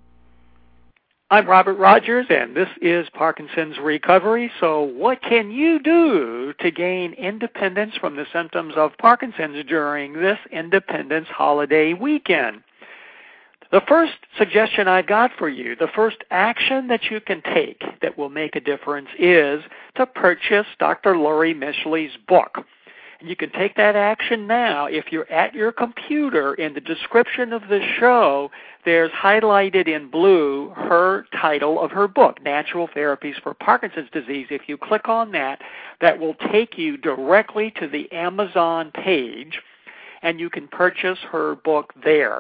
I'm Robert Rogers, and this is Parkinson's Recovery. So what can you do to gain independence from the symptoms of Parkinson's during this Independence holiday weekend? The first suggestion I've got for you, the first action that you can take that will make a difference, is to purchase Dr. Laurie Mischley's book. And you can take that action now. If you're at your computer, in the description of the show, there's highlighted in blue her title of her book, Natural Therapies for Parkinson's Disease. If you click on that, that will take you directly to the Amazon page, and you can purchase her book there.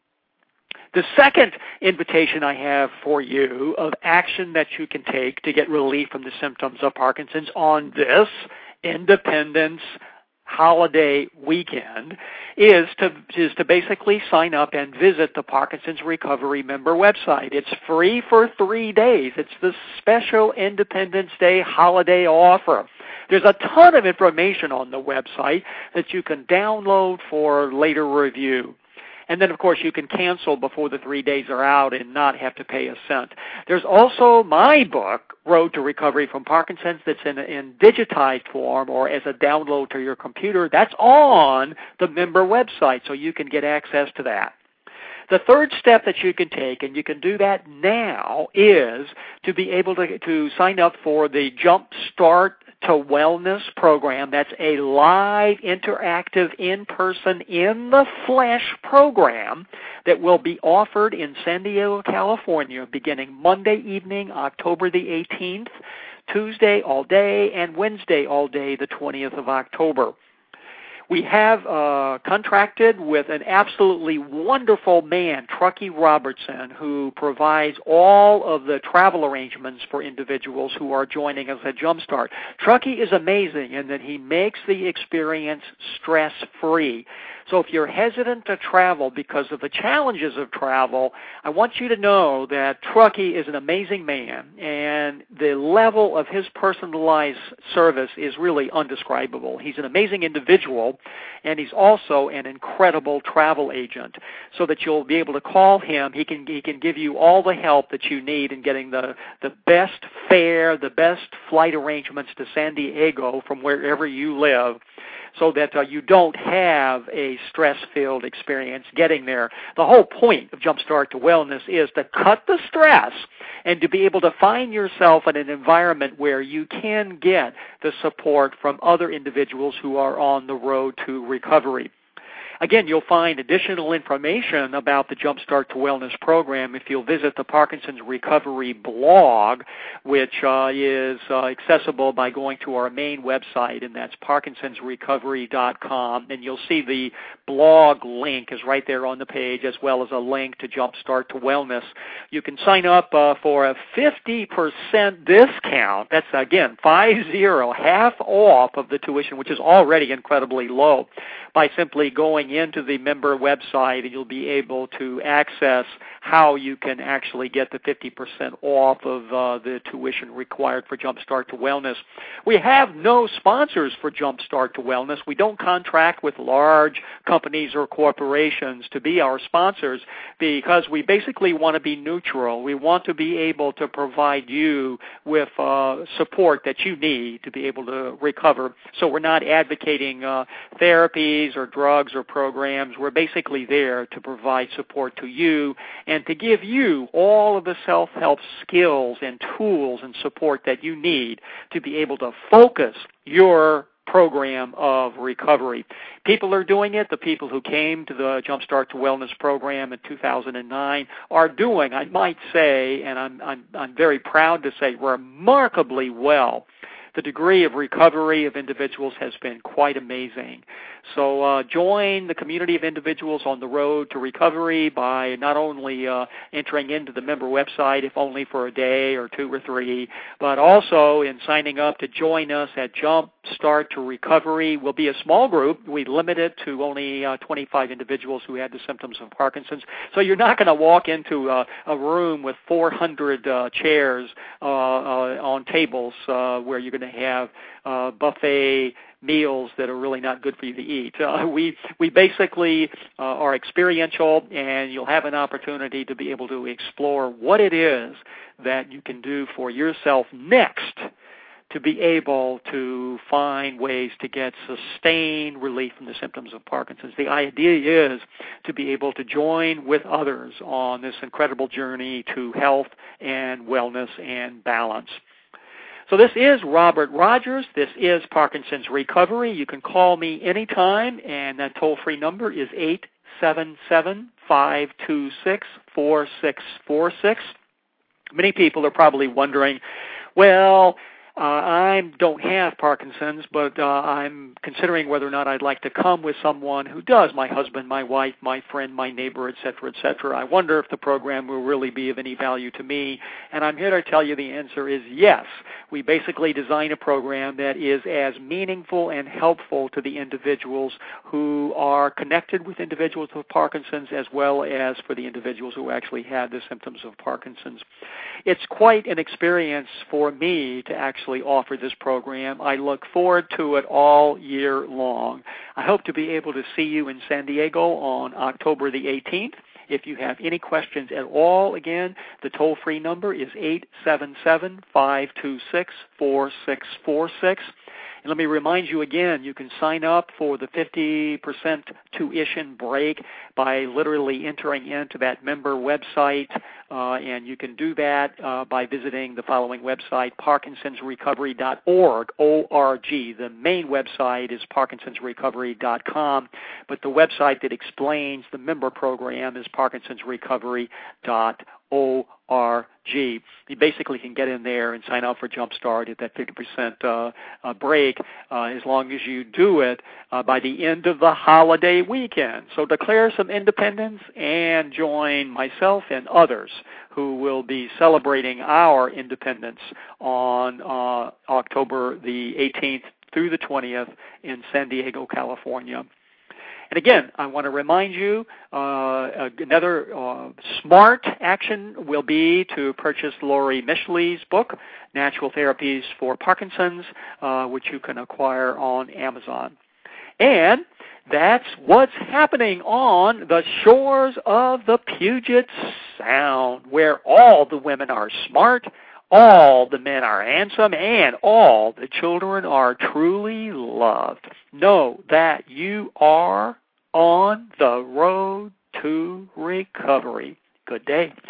The second invitation I have for you of action that you can take to get relief from the symptoms of Parkinson's on this Independence holiday weekend is to basically sign up and visit the Parkinson's Recovery member website. It's free for 3 days. It's the special Independence Day holiday offer. There's a ton of information on the website that you can download for later review. And then, of course, you can cancel before the 3 days are out and not have to pay a cent. There's also my book, Road to Recovery from Parkinson's, that's in digitized form or as a download to your computer. That's on the member website, so you can get access to that. The third step that you can take, and you can do that now, is to be able to sign up for the Jump Start to Wellness program. That's a live, interactive, in-person, in-the-flesh program that will be offered in San Diego, California, beginning Monday evening, October the 18th, Tuesday all day, and Wednesday all day, the 20th of October. We have contracted with an absolutely wonderful man, Truckee Robertson, who provides all of the travel arrangements for individuals who are joining us at Jumpstart. Truckee is amazing in that he makes the experience stress-free. So if you're hesitant to travel because of the challenges of travel, I want you to know that Truckee is an amazing man, and the level of his personalized service is really undescribable. He's an amazing individual, and he's also an incredible travel agent, so that you'll be able to call him. He can give you all the help that you need in getting the best fare, the best flight arrangements to San Diego from wherever you live, so that you don't have a stress-filled experience getting there. The whole point of Jumpstart to Wellness is to cut the stress and to be able to find yourself in an environment where you can get the support from other individuals who are on the road to recovery. Again, you'll find additional information about the Jumpstart to Wellness program if you'll visit the Parkinson's Recovery blog, which is accessible by going to our main website, and that's parkinsonsrecovery.com. And you'll see the blog link is right there on the page, as well as a link to Jumpstart to Wellness. You can sign up for a 50% discount. That's, again, 50, half off of the tuition, which is already incredibly low, by simply going into the member website, and you'll be able to access how you can actually get the 50% off of the tuition required for Jumpstart to Wellness. We have no sponsors for Jumpstart to Wellness. We don't contract with large companies or corporations to be our sponsors because we basically want to be neutral. We want to be able to provide you with support that you need to be able to recover. So we're not advocating therapies or drugs or programs. We're basically there to provide support to you and to give you all of the self-help skills and tools and support that you need to be able to focus your program of recovery. People are doing it. The people who came to the Jumpstart to Wellness program in 2009 are doing, I might say, and I'm very proud to say, remarkably well. The degree of recovery of individuals has been quite amazing. So join the community of individuals on the road to recovery by not only entering into the member website, if only for a day or 2 or 3, but also in signing up to join us at Jumpstart to Recovery. We'll be a small group. We limit it to only 25 individuals who had the symptoms of Parkinson's. So you're not going to walk into a room with 400 chairs on tables where you're going to have buffet meals that are really not good for you to eat. We basically are experiential, and you'll have an opportunity to be able to explore what it is that you can do for yourself next to be able to find ways to get sustained relief from the symptoms of Parkinson's. The idea is to be able to join with others on this incredible journey to health and wellness and balance. So this is Robert Rogers. This is Parkinson's Recovery. You can call me anytime, and that toll-free number is 877-526-4646. Many people are probably wondering, well, I don't have Parkinson's, but I'm considering whether or not I'd like to come with someone who does, my husband, my wife, my friend, my neighbor, et cetera, et cetera. I wonder if the program will really be of any value to me, and I'm here to tell you the answer is yes. We basically design a program that is as meaningful and helpful to the individuals who are connected with individuals with Parkinson's as well as for the individuals who actually had the symptoms of Parkinson's. It's quite an experience for me to actually offer this program. I look forward to it all year long. I hope to be able to see you in San Diego on October the 18th. If you have any questions at all, again, the toll-free number is 877-526-4646. And let me remind you again, you can sign up for the 50% tuition break by literally entering into that member website, and you can do that by visiting the following website, parkinsonsrecovery.org, O-R-G. The main website is parkinsonsrecovery.com, but the website that explains the member program is parkinsonsrecovery.org. You basically can get in there and sign up for Jumpstart at that 50% break as long as you do it by the end of the holiday weekend. So declare some independence and join myself and others who will be celebrating our independence on October the 18th through the 20th in San Diego, California. And again, I want to remind you, another smart action will be to purchase Lori Mischley's book, Natural Therapies for Parkinson's, which you can acquire on Amazon. And that's what's happening on the shores of the Puget Sound, where all the women are smart, all the men are handsome, and all the children are truly loved. Know that you are on the road to recovery. Good day.